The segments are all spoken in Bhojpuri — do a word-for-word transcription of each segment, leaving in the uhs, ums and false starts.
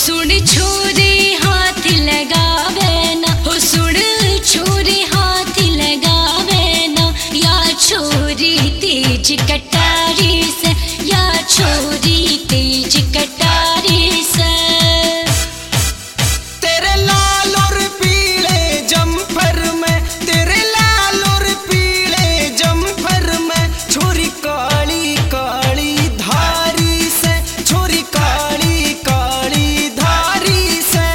सुन छोरी हाथ लगावे ना, हो सुन छोरी हाथ लगावे ना, या छोरी तेज कटारी से, या छोरी तेज कटारी से। तेरे लाल और पीले जम्फर में, तेरे लाल और पीले जम्फर में, छोरी काली काली धारी से, छोरी काली काली धारी से।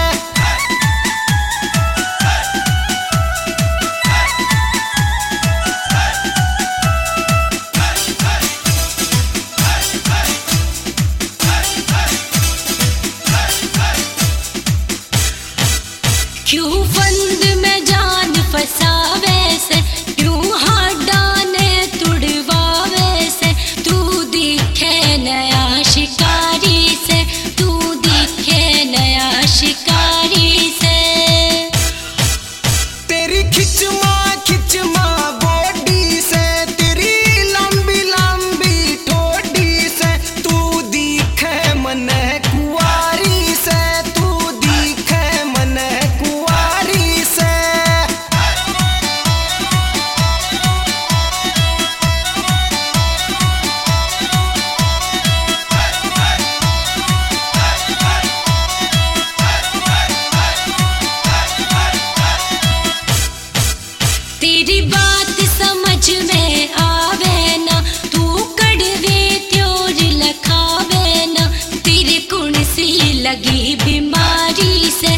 क्यों फंद में जान फसावे से, क्यों हाडाने तुड़वावे से, तू दिखे नया शिकारी से, तू दिखे नया शिकारी से। तेरी खिचमा खिचमा बॉडी से, तेरी लंबी लंबी ठोडी से, तू दिखे मन कुंवारी से, तू दिखे मन कुंवारी से। तेरी बात समझ में आवे ना, तू कड़वे त्योर लखावे ना, तेरे कुण सी लगी बीमारी से,